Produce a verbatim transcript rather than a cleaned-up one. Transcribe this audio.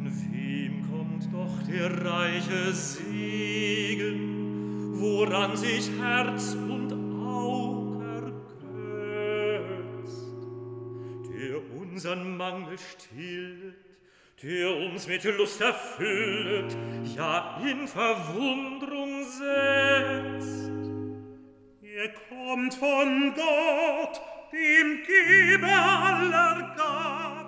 Wem kommt doch der reiche Segen, woran sich Herz und Aug ergötzt, der unsern Mangel stillet, der uns mit Lust erfüllet, ja in Verwundrung setzt. Er kommt von Gott, dem Geber aller Gaben,